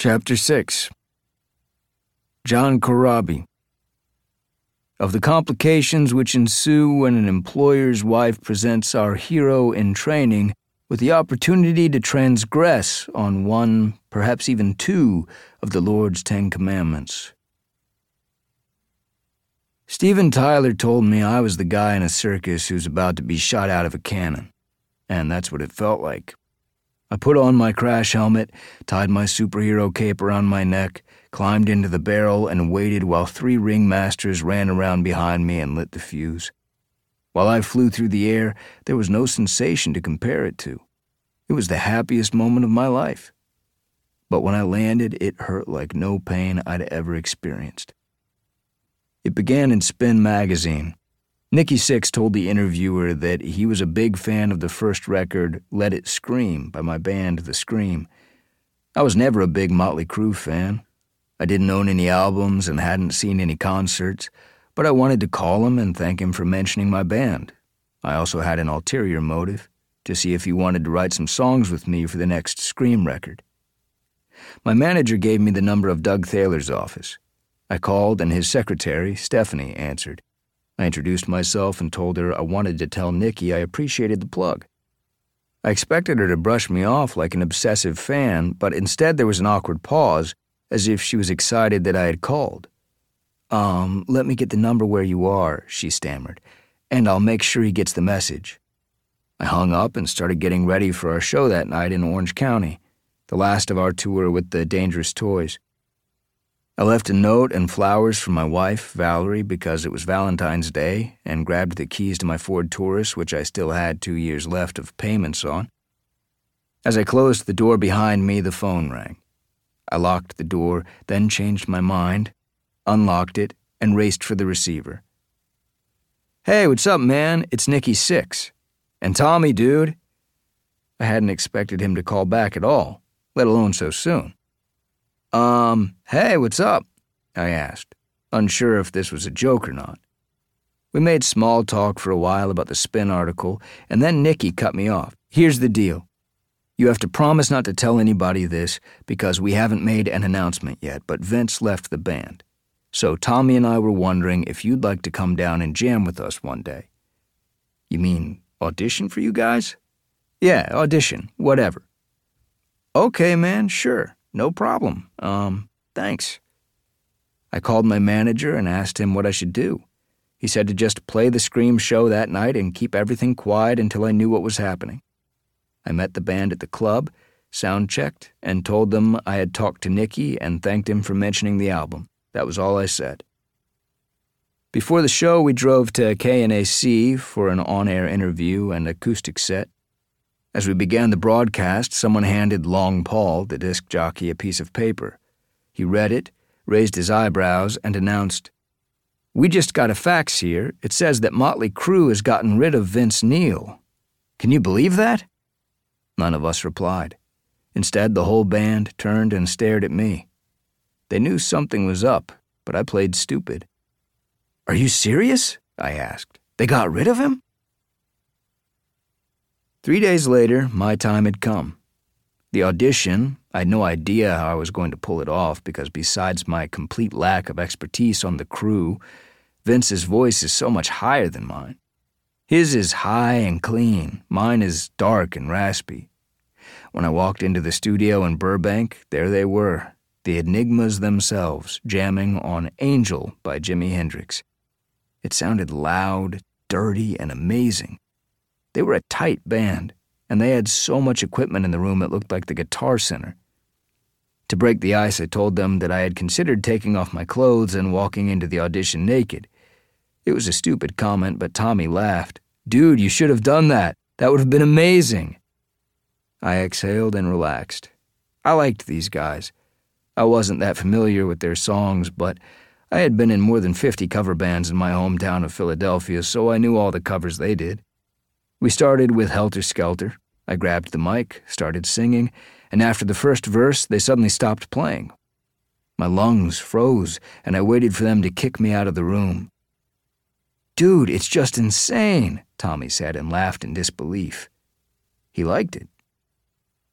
Chapter 6. John Corabi. Of the complications which ensue when an employer's wife presents our hero in training with the opportunity to transgress on one, perhaps even two, of the Lord's 10 Commandments. Steven Tyler told me I was the guy in a circus who's about to be shot out of a cannon, and that's what it felt like. I put on my crash helmet, tied my superhero cape around my neck, climbed into the barrel, and waited while 3 ringmasters ran around behind me and lit the fuse. While I flew through the air, there was no sensation to compare it to. It was the happiest moment of my life. But when I landed, it hurt like no pain I'd ever experienced. It began in Spin magazine. Nikki Sixx told the interviewer that he was a big fan of the first record, Let It Scream, by my band The Scream. I was never a big Motley Crue fan. I didn't own any albums and hadn't seen any concerts, but I wanted to call him and thank him for mentioning my band. I also had an ulterior motive, to see if he wanted to write some songs with me for the next Scream record. My manager gave me the number of Doug Thaler's office. I called and his secretary, Stephanie, answered. I introduced myself and told her I wanted to tell Nikki I appreciated the plug. I expected her to brush me off like an obsessive fan, but instead there was an awkward pause, as if she was excited that I had called. Let me get the number where you are," she stammered, "and I'll make sure he gets the message." I hung up and started getting ready for our show that night in Orange County, the last of our tour with the Dangerous Toys. I left a note and flowers for my wife, Valerie, because it was Valentine's Day, and grabbed the keys to my Ford Taurus, which I still had 2 years left of payments on. As I closed the door behind me, the phone rang. I locked the door, then changed my mind, unlocked it, and raced for the receiver. "Hey, what's up, man? It's Nikki Sixx. And Tommy, dude." I hadn't expected him to call back at all, let alone so soon. Hey, what's up?" I asked, unsure if this was a joke or not. We made small talk for a while about the Spin article, and then Nikki cut me off. "Here's the deal. You have to promise not to tell anybody this because we haven't made an announcement yet, but Vince left the band. So Tommy and I were wondering if you'd like to come down and jam with us one day." "You mean audition for you guys?" "Yeah, audition, whatever." "Okay, man, sure. No problem. Thanks." I called my manager and asked him what I should do. He said to just play the Scream show that night and keep everything quiet until I knew what was happening. I met the band at the club, sound-checked, and told them I had talked to Nikki and thanked him for mentioning the album. That was all I said. Before the show, we drove to KNAC for an on-air interview and acoustic set. As we began the broadcast, someone handed Long Paul, the disc jockey, a piece of paper. He read it, raised his eyebrows, and announced, "We just got a fax here. It says that Motley Crue has gotten rid of Vince Neil. Can you believe that?" None of us replied. Instead, the whole band turned and stared at me. They knew something was up, but I played stupid. "Are you serious?" I asked. "They got rid of him?" 3 days later, my time had come. The audition, I had no idea how I was going to pull it off because besides my complete lack of expertise on the Crue, Vince's voice is so much higher than mine. His is high and clean, mine is dark and raspy. When I walked into the studio in Burbank, there they were, the Enigmas themselves, jamming on Angel by Jimi Hendrix. It sounded loud, dirty, and amazing. They were a tight band, and they had so much equipment in the room it looked like the Guitar Center. To break the ice, I told them that I had considered taking off my clothes and walking into the audition naked. It was a stupid comment, but Tommy laughed. "Dude, you should have done that. That would have been amazing." I exhaled and relaxed. I liked these guys. I wasn't that familiar with their songs, but I had been in more than 50 cover bands in my hometown of Philadelphia, so I knew all the covers they did. We started with Helter Skelter. I grabbed the mic, started singing, and after the first verse, they suddenly stopped playing. My lungs froze, and I waited for them to kick me out of the room. "Dude, it's just insane," Tommy said and laughed in disbelief. He liked it.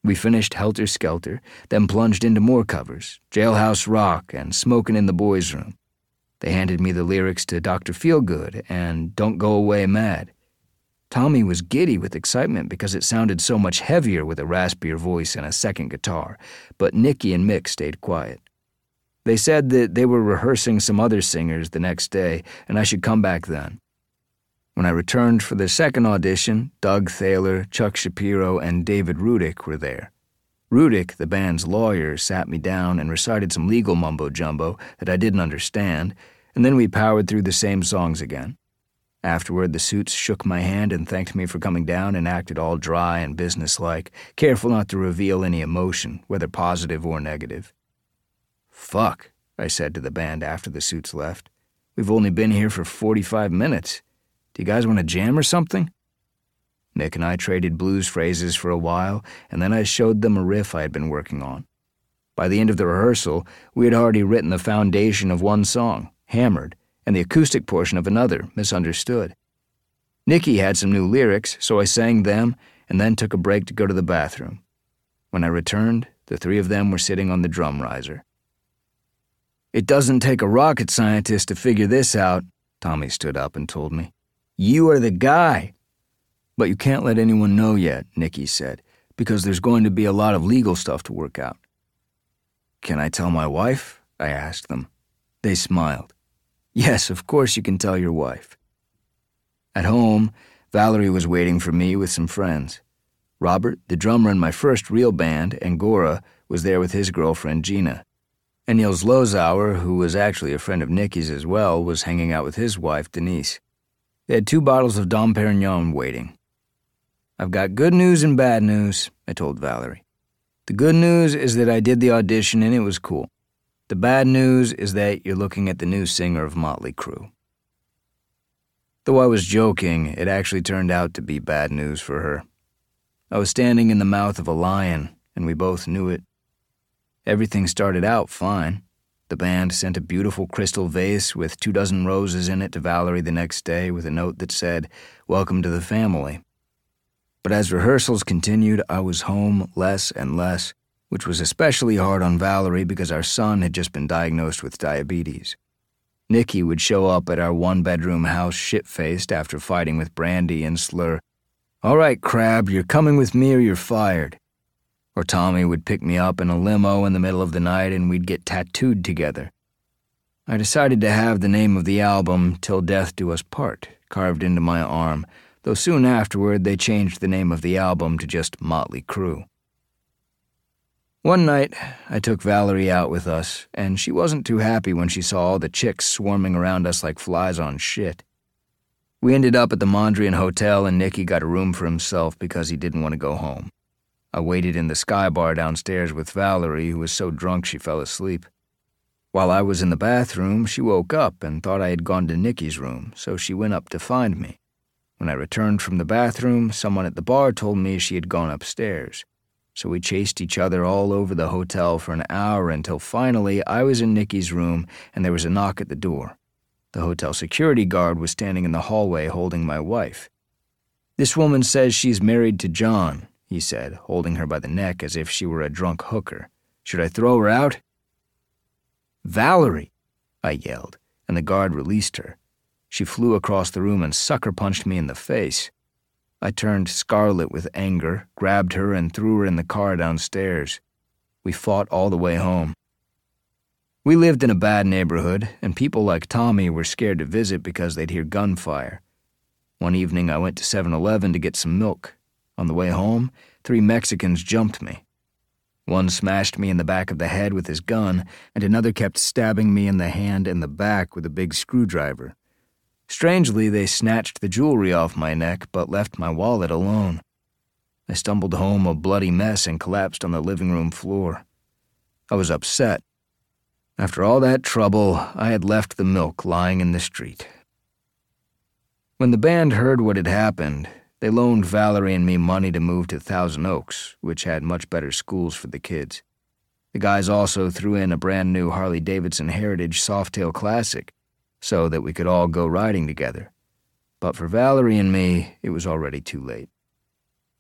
We finished Helter Skelter, then plunged into more covers, Jailhouse Rock and Smokin' in the Boys' Room. They handed me the lyrics to Dr. Feelgood and Don't Go Away Mad. Tommy was giddy with excitement because it sounded so much heavier with a raspier voice and a second guitar, but Nicky and Mick stayed quiet. They said that they were rehearsing some other singers the next day and I should come back then. When I returned for the second audition, Doug Thaler, Chuck Shapiro, and David Rudick were there. Rudick, the band's lawyer, sat me down and recited some legal mumbo-jumbo that I didn't understand, and then we powered through the same songs again. Afterward, the suits shook my hand and thanked me for coming down and acted all dry and businesslike, careful not to reveal any emotion, whether positive or negative. "Fuck," I said to the band after the suits left. "We've only been here for 45 minutes. Do you guys want to jam or something?" Mick and I traded blues phrases for a while, and then I showed them a riff I had been working on. By the end of the rehearsal, we had already written the foundation of one song, Hammered, and the acoustic portion of another, Misunderstood. Nicky had some new lyrics, so I sang them and then took a break to go to the bathroom. When I returned, the three of them were sitting on the drum riser. "It doesn't take a rocket scientist to figure this out," Tommy stood up and told me. "You are the guy." "But you can't let anyone know yet," Nicky said, "because there's going to be a lot of legal stuff to work out." "Can I tell my wife?" I asked them. They smiled. "Yes, of course you can tell your wife." At home, Valerie was waiting for me with some friends. Robert, the drummer in my first real band, Angora, was there with his girlfriend Gina. And Niels Lozauer, who was actually a friend of Nicky's as well, was hanging out with his wife, Denise. They had 2 bottles of Dom Perignon waiting. "I've got good news and bad news," I told Valerie. "The good news is that I did the audition and it was cool. The bad news is that you're looking at the new singer of Motley Crue." Though I was joking, it actually turned out to be bad news for her. I was standing in the mouth of a lion, and we both knew it. Everything started out fine. The band sent a beautiful crystal vase with 24 roses in it to Valerie the next day with a note that said, "Welcome to the family." But as rehearsals continued, I was home less and less, which was especially hard on Valerie because our son had just been diagnosed with diabetes. Nicky would show up at our 1-bedroom house shit-faced after fighting with Brandy and slur, "All right, Crab, you're coming with me or you're fired." Or Tommy would pick me up in a limo in the middle of the night and we'd get tattooed together. I decided to have the name of the album, Till Death Do Us Part, carved into my arm, though soon afterward they changed the name of the album to just Motley Crue. One night, I took Valerie out with us, and she wasn't too happy when she saw all the chicks swarming around us like flies on shit. We ended up at the Mondrian Hotel and Nicky got a room for himself because he didn't want to go home. I waited in the Sky Bar downstairs with Valerie, who was so drunk she fell asleep. While I was in the bathroom, she woke up and thought I had gone to Nicky's room, so she went up to find me. When I returned from the bathroom, someone at the bar told me she had gone upstairs. So we chased each other all over the hotel for an hour until finally I was in Nicky's room and there was a knock at the door. The hotel security guard was standing in the hallway holding my wife. "This woman says she's married to John," he said, holding her by the neck as if she were a drunk hooker. "Should I throw her out?" "Valerie!" I yelled, and the guard released her. She flew across the room and sucker-punched me in the face. I turned scarlet with anger, grabbed her, and threw her in the car downstairs. We fought all the way home. We lived in a bad neighborhood, and people like Tommy were scared to visit because they'd hear gunfire. One evening I went to 7-Eleven to get some milk. On the way home, 3 Mexicans jumped me. One smashed me in the back of the head with his gun, and another kept stabbing me in the hand and the back with a big screwdriver. Strangely, they snatched the jewelry off my neck but left my wallet alone. I stumbled home a bloody mess and collapsed on the living room floor. I was upset. After all that trouble, I had left the milk lying in the street. When the band heard what had happened, they loaned Valerie and me money to move to Thousand Oaks, which had much better schools for the kids. The guys also threw in a brand new Harley-Davidson Heritage Softail Classic, so that we could all go riding together. But for Valerie and me, it was already too late.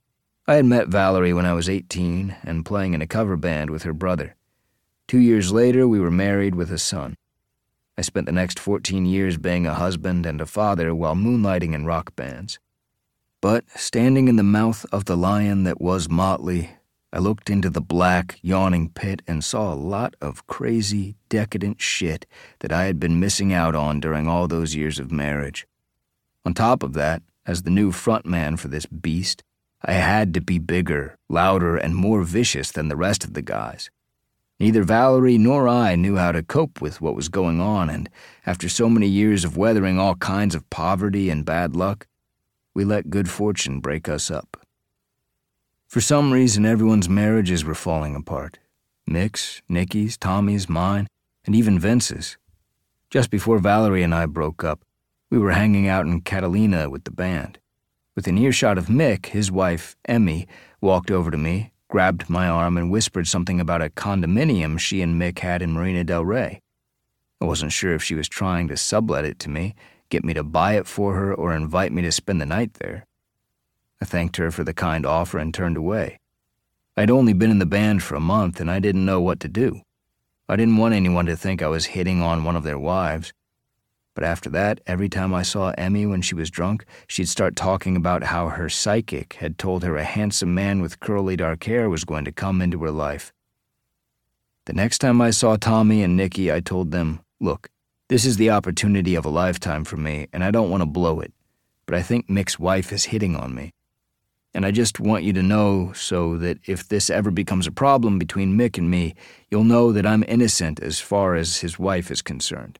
I had met Valerie when I was 18 and playing in a cover band with her brother. 2 years later, we were married with a son. I spent the next 14 years being a husband and a father while moonlighting in rock bands. But standing in the mouth of the lion that was Motley, I looked into the black, yawning pit and saw a lot of crazy, decadent shit that I had been missing out on during all those years of marriage. On top of that, as the new frontman for this beast, I had to be bigger, louder, and more vicious than the rest of the guys. Neither Valerie nor I knew how to cope with what was going on, and after so many years of weathering all kinds of poverty and bad luck, we let good fortune break us up. For some reason, everyone's marriages were falling apart. Mick's, Nicky's, Tommy's, mine, and even Vince's. Just before Valerie and I broke up, we were hanging out in Catalina with the band. Within earshot of Mick, his wife, Emmy, walked over to me, grabbed my arm, and whispered something about a condominium she and Mick had in Marina del Rey. I wasn't sure if she was trying to sublet it to me, get me to buy it for her, or invite me to spend the night there. I thanked her for the kind offer and turned away. I'd only been in the band for a month, and I didn't know what to do. I didn't want anyone to think I was hitting on one of their wives. But after that, every time I saw Emmy when she was drunk, she'd start talking about how her psychic had told her a handsome man with curly dark hair was going to come into her life. The next time I saw Tommy and Nicky, I told them, "Look, this is the opportunity of a lifetime for me, and I don't want to blow it, but I think Mick's wife is hitting on me. And I just want you to know so that if this ever becomes a problem between Mick and me, you'll know that I'm innocent as far as his wife is concerned."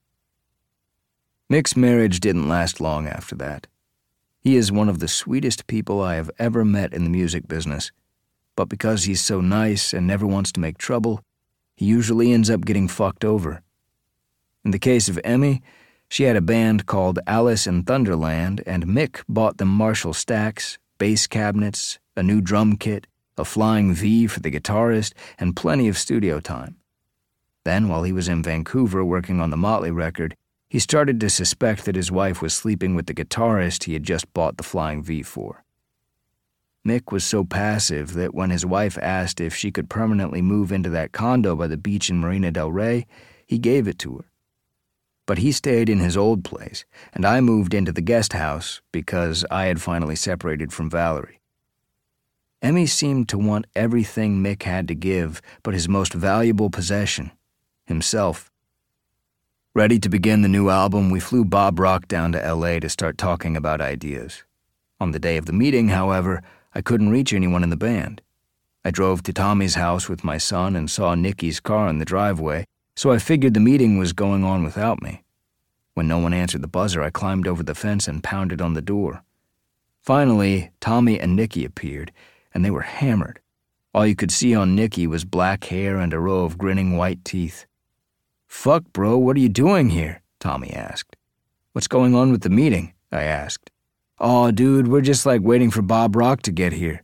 Mick's marriage didn't last long after that. He is one of the sweetest people I have ever met in the music business, but because he's so nice and never wants to make trouble, he usually ends up getting fucked over. In the case of Emmy, she had a band called Alice in Thunderland, and Mick bought them Marshall stacks, bass cabinets, a new drum kit, a flying V for the guitarist, and plenty of studio time. Then, while he was in Vancouver working on the Motley record, he started to suspect that his wife was sleeping with the guitarist he had just bought the flying V for. Mick was so passive that when his wife asked if she could permanently move into that condo by the beach in Marina del Rey, he gave it to her. But he stayed in his old place, and I moved into the guest house because I had finally separated from Valerie. Emmy seemed to want everything Mick had to give but his most valuable possession, himself. Ready to begin the new album, we flew Bob Rock down to LA to start talking about ideas. On the day of the meeting, however, I couldn't reach anyone in the band. I drove to Tommy's house with my son and saw Nicky's car in the driveway, so I figured the meeting was going on without me. When no one answered the buzzer, I climbed over the fence and pounded on the door. Finally, Tommy and Nicky appeared, and they were hammered. All you could see on Nicky was black hair and a row of grinning white teeth. "Fuck, bro, what are you doing here?" Tommy asked. "What's going on with the meeting?" I asked. "Aw, dude, we're just waiting for Bob Rock to get here."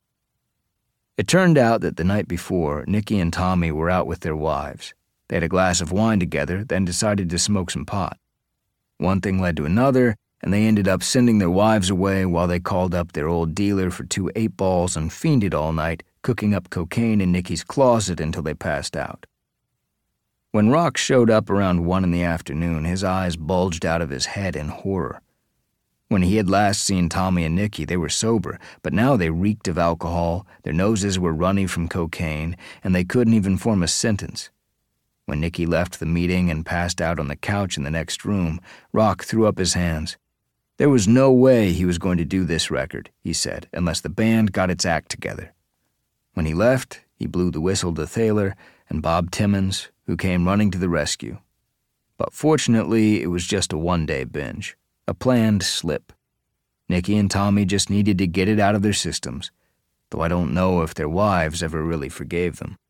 It turned out that the night before, Nicky and Tommy were out with their wives. They had a glass of wine together, then decided to smoke some pot. One thing led to another, and they ended up sending their wives away while they called up their old dealer for 2 8-balls and fiended all night, cooking up cocaine in Nicky's closet until they passed out. When Rock showed up around 1 in the afternoon, his eyes bulged out of his head in horror. When he had last seen Tommy and Nicky, they were sober, but now they reeked of alcohol, their noses were runny from cocaine, and they couldn't even form a sentence. When Nicky left the meeting and passed out on the couch in the next room, Rock threw up his hands. There was no way he was going to do this record, he said, unless the band got its act together. When he left, he blew the whistle to Thaler and Bob Timmons, who came running to the rescue. But fortunately, it was just a one-day binge, a planned slip. Nicky and Tommy just needed to get it out of their systems, though I don't know if their wives ever really forgave them.